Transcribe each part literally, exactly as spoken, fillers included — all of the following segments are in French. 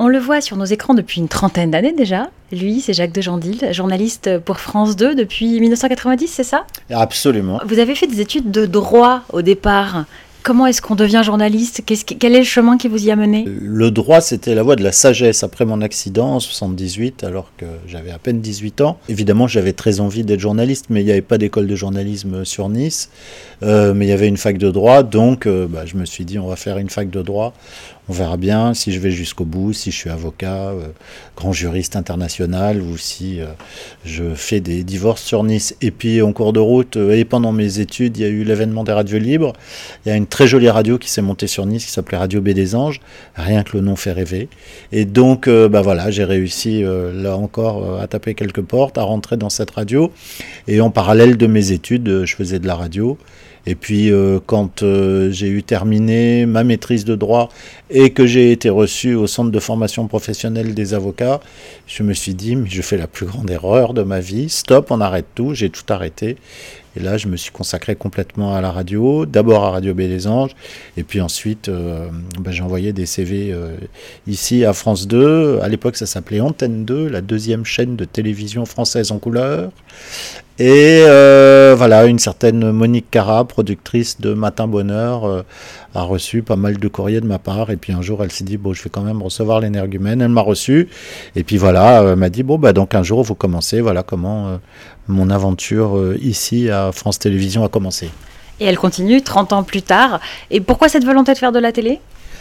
On le voit sur nos écrans depuis une trentaine d'années déjà. Lui, c'est Jacques de Jandil, journaliste pour France deux depuis mille neuf cent quatre-vingt-dix, c'est ça ? Absolument. Vous avez fait des études de droit au départ. Comment est-ce qu'on devient journaliste ? Qu'est-ce que, Quel est le chemin qui vous y a mené ? Le droit, c'était la voie de la sagesse après mon accident en soixante-dix-huit, alors que j'avais à peine dix-huit ans. Évidemment, j'avais très envie d'être journaliste, mais il n'y avait pas d'école de journalisme sur Nice. Euh, mais il y avait une fac de droit, donc euh, bah, je me suis dit, on va faire une fac de droit. On verra bien si je vais jusqu'au bout, si je suis avocat, euh, grand juriste international, ou si euh, je fais des divorces sur Nice. Et puis, en cours de route, euh, et pendant mes études, il y a eu l'événement des radios libres. Il y a une très jolie radio qui s'est montée sur Nice, qui s'appelait Radio B des Anges. Rien que le nom fait rêver. Et donc, euh, bah voilà, j'ai réussi, euh, là encore, euh, à taper quelques portes, à rentrer dans cette radio. Et en parallèle de mes études, euh, je faisais de la radio. Et puis, euh, quand euh, j'ai eu terminé ma maîtrise de droit et que j'ai été reçu au centre de formation professionnelle des avocats, je me suis dit, mais je fais la plus grande erreur de ma vie. Stop, on arrête tout. J'ai tout arrêté. Et là, je me suis consacré complètement à la radio, d'abord à Radio B des Anges, et puis ensuite, euh, ben, j'ai envoyé des C V euh, ici à France deux. À l'époque, ça s'appelait Antenne deux, la deuxième chaîne de télévision française en couleur. Et euh, voilà, une certaine Monique Cara, productrice de Matin Bonheur, euh, a reçu pas mal de courriers de ma part. Et puis un jour, elle s'est dit, bon, je vais quand même recevoir l'énergumène. Elle m'a reçu. Et puis voilà, elle m'a dit, bon, bah, donc un jour, vous commencez. Voilà comment euh, mon aventure euh, ici à France Télévisions a commencé. Et elle continue trente ans plus tard. Et pourquoi cette volonté de faire de la télé ?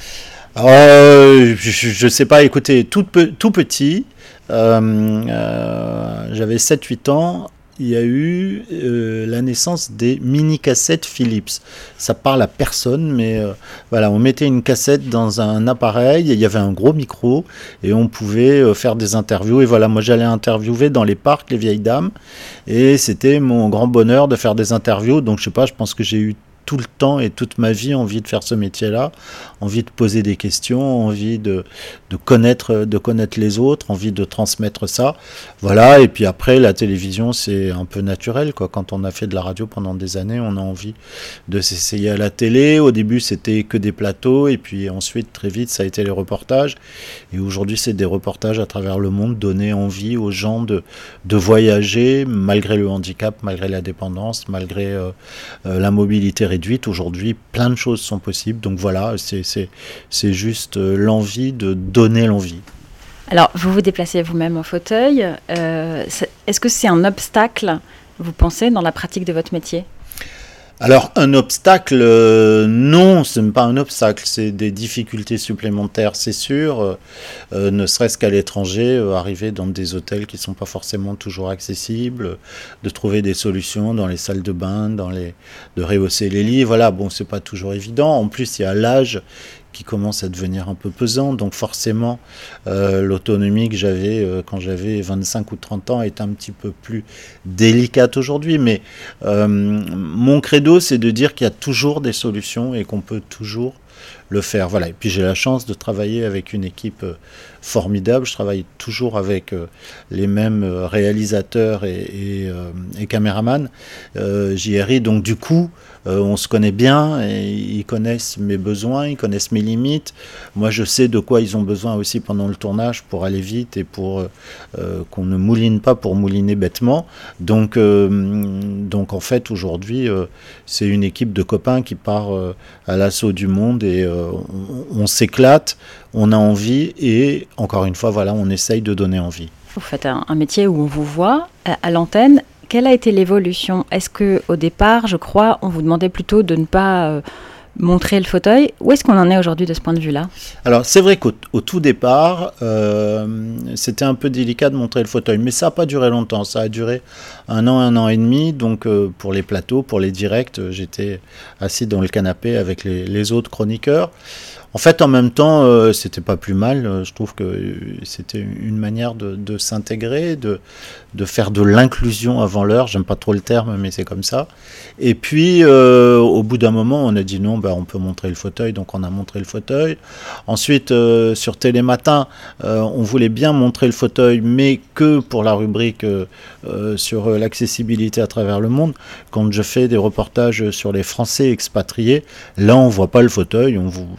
euh, Je ne sais pas, écoutez, tout, tout petit, euh, euh, j'avais sept huit ans. Il y a eu euh, la naissance des mini-cassettes Philips. Ça parle à personne, mais euh, voilà, on mettait une cassette dans un appareil, et il y avait un gros micro, et on pouvait euh, faire des interviews. Et voilà, moi j'allais interviewer dans les parcs les vieilles dames, et c'était mon grand bonheur de faire des interviews. Donc je sais pas, je pense que j'ai eu tout le temps et toute ma vie envie de faire ce métier-là, envie de poser des questions, envie de, de, connaître, de connaître les autres, envie de transmettre ça. Voilà, et puis après, la télévision, c'est un peu naturel, quoi. Quand on a fait de la radio pendant des années, on a envie de s'essayer à la télé. Au début, c'était que des plateaux, et puis ensuite, très vite, ça a été les reportages. Et aujourd'hui, c'est des reportages à travers le monde, donner envie aux gens de, de voyager, malgré le handicap, malgré la dépendance, malgré euh, euh, la mobilité réduite. Aujourd'hui, plein de choses sont possibles. Donc voilà, c'est, c'est, c'est juste l'envie de donner l'envie. Alors, vous vous déplacez vous-même en fauteuil. Euh, est-ce que c'est un obstacle, vous pensez, dans la pratique de votre métier ? Alors, un obstacle, euh, non, ce n'est pas un obstacle, c'est des difficultés supplémentaires, c'est sûr, euh, ne serait-ce qu'à l'étranger, euh, arriver dans des hôtels qui ne sont pas forcément toujours accessibles, de trouver des solutions dans les salles de bain, dans les, de rehausser les lits, voilà, bon, c'est pas toujours évident. En plus, il y a l'âge qui commence à devenir un peu pesant, donc forcément euh, l'autonomie que j'avais euh, quand j'avais vingt-cinq ou trente ans est un petit peu plus délicate aujourd'hui, mais euh, mon credo c'est de dire qu'il y a toujours des solutions et qu'on peut toujours le faire. Voilà. Et puis j'ai la chance de travailler avec une équipe euh, formidable, je travaille toujours avec euh, les mêmes euh, réalisateurs et, et, euh, et caméramans, euh, J R I, donc du coup Euh, on se connaît bien, et ils connaissent mes besoins, ils connaissent mes limites. Moi, je sais de quoi ils ont besoin aussi pendant le tournage pour aller vite et pour euh, qu'on ne mouline pas pour mouliner bêtement. Donc, euh, donc en fait, aujourd'hui, euh, c'est une équipe de copains qui part euh, à l'assaut du monde et euh, on, on s'éclate, on a envie et, encore une fois, voilà, on essaye de donner envie. Vous faites un, un métier où on vous voit à, à l'antenne. Quelle a été l'évolution ? Est-ce qu'au départ, je crois, on vous demandait plutôt de ne pas euh, montrer le fauteuil ? Où est-ce qu'on en est aujourd'hui de ce point de vue-là ? Alors, c'est vrai qu'au au tout départ, euh, c'était un peu délicat de montrer le fauteuil, mais ça n'a pas duré longtemps. Ça a duré un an, un an et demi. Donc, euh, pour les plateaux, pour les directs, j'étais assis dans le canapé avec les, les autres chroniqueurs. En fait, en même temps, euh, c'était pas plus mal. Je trouve que c'était une manière de, de s'intégrer, de, de faire de l'inclusion avant l'heure. J'aime pas trop le terme, mais c'est comme ça. Et puis, euh, au bout d'un moment, on a dit non, bah, on peut montrer le fauteuil, donc on a montré le fauteuil. Ensuite, euh, sur Télématin, euh, on voulait bien montrer le fauteuil, mais que pour la rubrique euh, euh, sur l'accessibilité à travers le monde. Quand je fais des reportages sur les Français expatriés, là, on voit pas le fauteuil. On vous, d'abord, on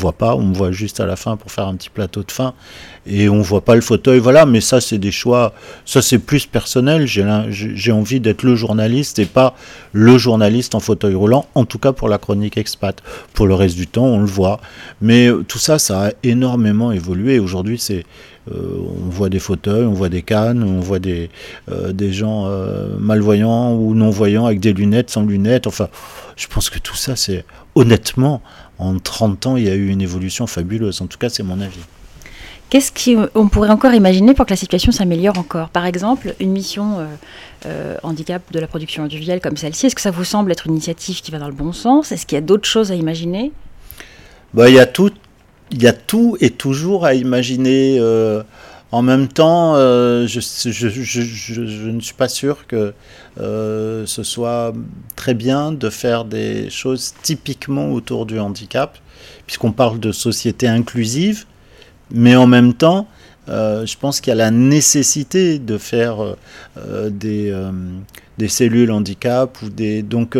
voit pas, on me voit juste à la fin pour faire un petit plateau de fin, et on voit pas le fauteuil, voilà, mais ça c'est des choix, ça c'est plus personnel, j'ai, j'ai envie d'être le journaliste et pas le journaliste en fauteuil roulant, en tout cas pour la chronique expat. Pour le reste du temps, on le voit. Mais tout ça, ça a énormément évolué. Aujourd'hui, c'est, euh, on voit des fauteuils, on voit des cannes, on voit des, euh, des gens euh, malvoyants ou non-voyants avec des lunettes, sans lunettes, enfin, je pense que tout ça, c'est, honnêtement, en trente ans, il y a eu une évolution fabuleuse. En tout cas, c'est mon avis. Qu'est-ce qu'on pourrait encore imaginer pour que la situation s'améliore encore ? Par exemple, une mission euh, euh, handicap de la production audiovisuelle comme celle-ci, est-ce que ça vous semble être une initiative qui va dans le bon sens ? Est-ce qu'il y a d'autres choses à imaginer ? Bah, il y a tout, il y a tout et toujours à imaginer. Euh, en même temps, euh, je, je, je, je, je ne suis pas sûr que euh, ce soit très bien de faire des choses typiquement autour du handicap, puisqu'on parle de société inclusive. Mais en même temps, euh, je pense qu'il y a la nécessité de faire euh, des, euh, des cellules handicap. Ou des... Donc,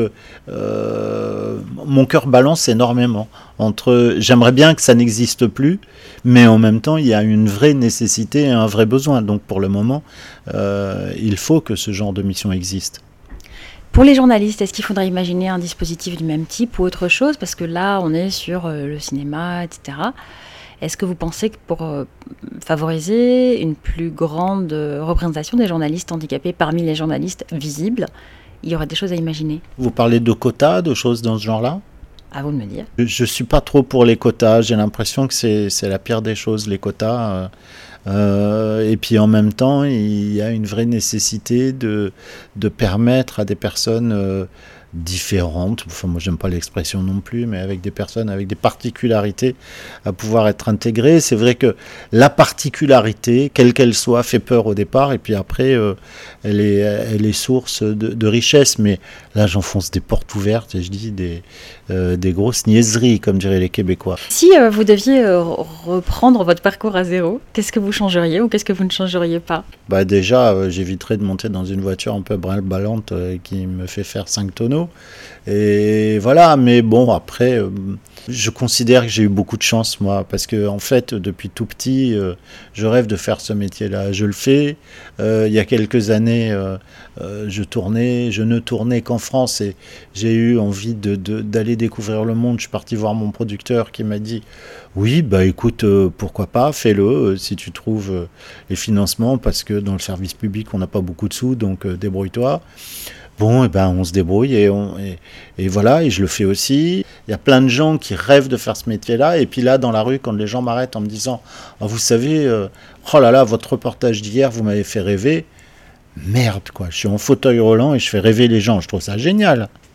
euh, mon cœur balance énormément. Entre, j'aimerais bien que ça n'existe plus, mais en même temps, il y a une vraie nécessité et un vrai besoin. Donc, pour le moment, euh, il faut que ce genre de mission existe. Pour les journalistes, est-ce qu'il faudrait imaginer un dispositif du même type ou autre chose ? Parce que là, on est sur euh, le cinéma, et cetera. Est-ce que vous pensez que pour euh, favoriser une plus grande euh, représentation des journalistes handicapés parmi les journalistes visibles, il y aurait des choses à imaginer ? Vous parlez de quotas, de choses dans ce genre-là ? À vous de me dire. Je ne suis pas trop pour les quotas. J'ai l'impression que c'est, c'est la pire des choses, les quotas. Euh, euh, et puis en même temps, il y a une vraie nécessité de, de permettre à des personnes... Euh, différentes, enfin moi j'aime pas l'expression non plus, mais avec des personnes avec des particularités à pouvoir être intégrées. C'est vrai que la particularité, quelle qu'elle soit, fait peur au départ, et puis après euh, elle, est, elle est source de, de richesse, mais là j'enfonce des portes ouvertes et je dis des, euh, des grosses niaiseries, comme diraient les Québécois. Si euh, vous deviez euh, reprendre votre parcours à zéro, qu'est-ce que vous changeriez ou qu'est-ce que vous ne changeriez pas ? Bah déjà, euh, j'éviterais de monter dans une voiture un peu brinque-ballante euh, qui me fait faire cinq tonneaux. Et voilà, mais bon, après, euh, je considère que j'ai eu beaucoup de chance, moi, parce que en fait, depuis tout petit, euh, je rêve de faire ce métier-là. Je le fais. Euh, il y a quelques années, euh, euh, je tournais, je ne tournais qu'en France et j'ai eu envie de, de, d'aller découvrir le monde. Je suis parti voir mon producteur qui m'a dit « Oui, bah écoute, euh, pourquoi pas, fais-le euh, si tu trouves euh, les financements, parce que dans le service public, on n'a pas beaucoup de sous, donc euh, débrouille-toi. » Bon, et ben on se débrouille et, on, et, et voilà, et je le fais aussi. Il y a plein de gens qui rêvent de faire ce métier-là, et puis là, dans la rue, quand les gens m'arrêtent en me disant oh, « Vous savez, euh, oh là là, votre reportage d'hier, vous m'avez fait rêver. » Merde, quoi, je suis en fauteuil roulant et je fais rêver les gens, je trouve ça génial.